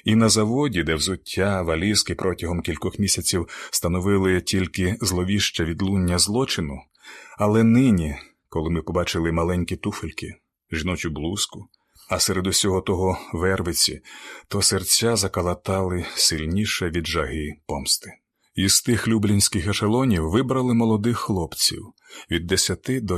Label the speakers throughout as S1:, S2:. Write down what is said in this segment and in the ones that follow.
S1: І на заводі, де взуття, валізки протягом кількох місяців становили тільки зловіще відлуння злочину, але нині, коли ми побачили маленькі туфельки, жіночу блузку, а серед усього того вервиці, то серця закалатали сильніше від жаги помсти. Із тих люблінських ешелонів вибрали молодих хлопців від 10 до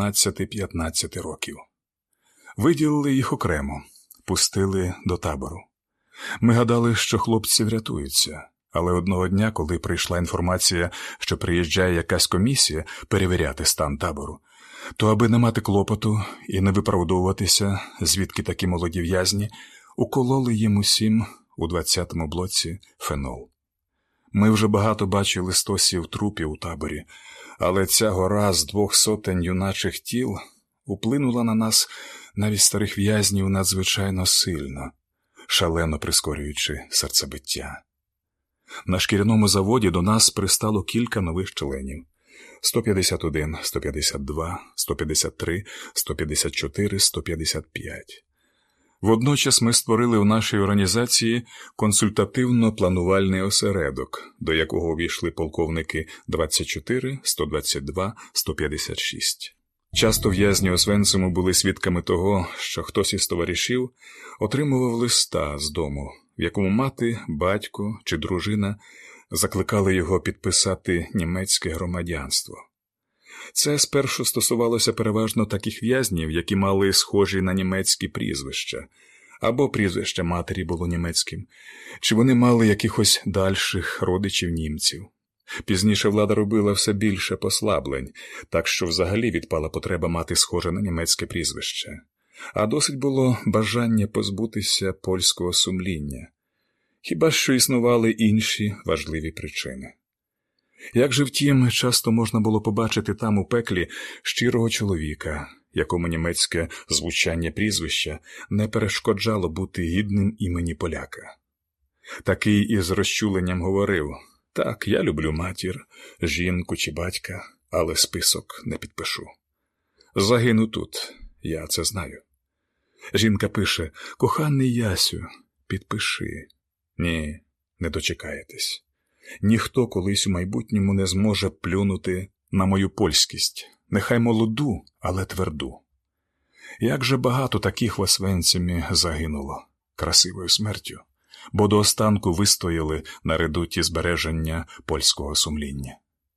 S1: 14-15 років. Виділили їх окремо, пустили до табору. Ми гадали, що хлопці врятуються, але одного дня, коли прийшла інформація, що приїжджає якась комісія перевіряти стан табору, то аби не мати клопоту і не виправдовуватися, звідки такі молоді в'язні, укололи їм усім у 20-му блоці фенол. Ми вже багато бачили стосів трупів у таборі, але ця гора з 200 юначих тіл уплинула на нас, навіть старих в'язнів, надзвичайно сильно, шалено прискорюючи серцебиття. На шкіряному заводі до нас пристало кілька нових членів. 151, 152, 153, 154, 155. Водночас ми створили в нашій організації консультативно-планувальний осередок, до якого увійшли полковники 24, 122, 156. Часто в'язні Освенциму були свідками того, що хтось із товаришів отримував листа з дому, в якому мати, батько чи дружина закликали його підписати німецьке громадянство. Це спершу стосувалося переважно таких в'язнів, які мали схожі на німецькі прізвища, або прізвище матері було німецьким, чи вони мали якихось дальших родичів німців. Пізніше влада робила все більше послаблень, так що взагалі відпала потреба мати схоже на німецьке прізвище. А досить було бажання позбутися польського сумління. Хіба що існували інші важливі причини. Як же втім, часто можна було побачити там у пеклі щирого чоловіка, якому німецьке звучання прізвища не перешкоджало бути гідним імені поляка. Такий із розчуленням говорив: «Так, я люблю матір, жінку чи батька, але список не підпишу. Загину тут, я це знаю». Жінка пише: «Коханий Ясю, підпиши». Ні, не дочекаєтесь. Ніхто колись у майбутньому не зможе плюнути на мою польськість, нехай молоду, але тверду. Як же багато таких в Освенцимі загинуло красивою смертю, бо до останку вистояли на редуті збереження польського сумління.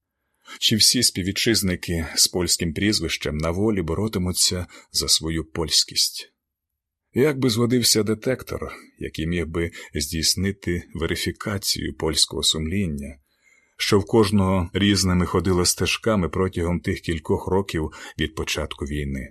S1: Чи всі співвітчизники з польським прізвищем на волі боротимуться за свою польськість? Як би згодився детектор, який міг би здійснити верифікацію польського сумління, що в кожного різними ходило стежками протягом тих кількох років від початку війни?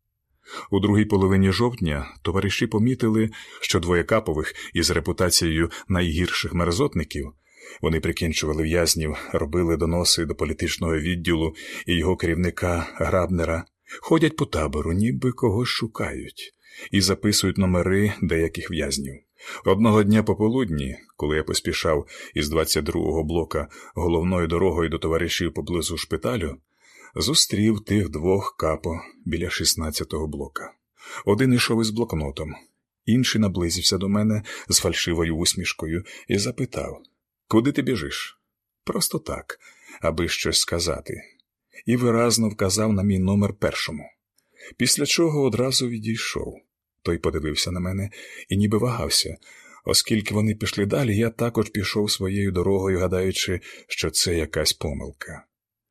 S1: У другій половині жовтня товариші помітили, що двоє капових із репутацією найгірших мерзотників, вони прикінчували в'язнів, робили доноси до політичного відділу і його керівника Грабнера, ходять по табору, ніби когось шукають, і записують номери деяких в'язнів. Одного дня пополудні, коли я поспішав із 22-го блока головною дорогою до товаришів поблизу шпиталю, зустрів тих двох капо біля 16-го блока. Один ішов із блокнотом, інший наблизився до мене з фальшивою усмішкою і запитав: «Куди ти біжиш?» Просто так, аби щось сказати. І виразно вказав на мій номер першому. Після чого одразу відійшов. Той подивився на мене і ніби вагався. Оскільки вони пішли далі, я також пішов своєю дорогою, гадаючи, що це якась помилка.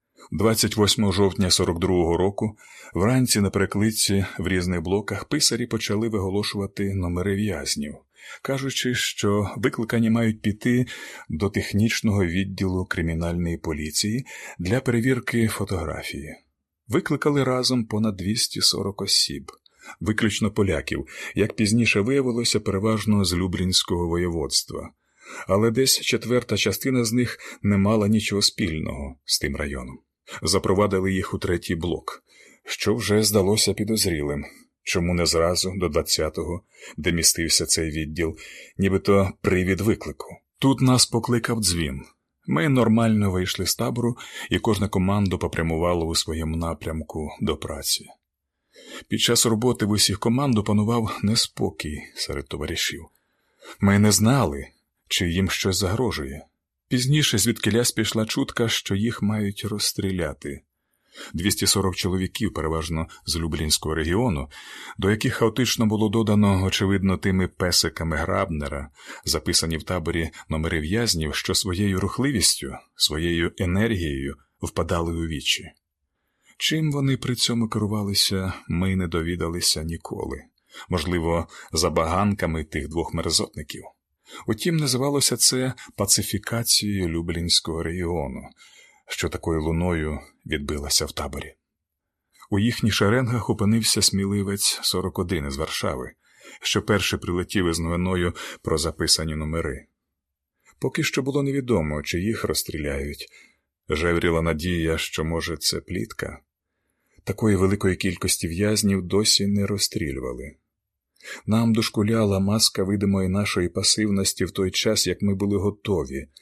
S1: 28 жовтня 42-го року вранці на перекличці в різних блоках писарі почали виголошувати номери в'язнів, кажучи, що викликані мають піти до технічного відділу кримінальної поліції для перевірки фотографії. Викликали разом понад 240 осіб, виключно поляків, як пізніше виявилося, переважно з Люблінського воєводства. Але десь четверта частина з них не мала нічого спільного з тим районом. Запровадили їх у третій блок, що вже здалося підозрілим. Чому не зразу до 20-го, де містився цей відділ, нібито привід виклику? Тут нас покликав дзвін. Ми нормально вийшли з табору, і кожна команда попрямувала у своєму напрямку до праці. Під час роботи в усіх команд панував неспокій серед товаришів. Ми не знали, чи їм щось загрожує. Пізніше звідкилясь пішла чутка, що їх мають розстріляти. 240 чоловіків, переважно з Люблінського регіону, до яких хаотично було додано, очевидно, тими песиками Грабнера, записані в таборі номери в'язнів, що своєю рухливістю, своєю енергією впадали у вічі. Чим вони при цьому керувалися, ми не довідалися ніколи. Можливо, забаганками тих двох мерзотників. Утім, називалося це пацифікацією Люблінського регіону, що такою луною відбилася в таборі. У їхніх шеренгах опинився сміливець 41 із Варшави, що перший прилетів із новиною про записані номери. Поки що було невідомо, чи їх розстріляють. Жевріла надія, що, може, це плітка. Такої великої кількості в'язнів досі не розстрілювали. Нам дошкуляла маска видимої нашої пасивності в той час, як ми були готові,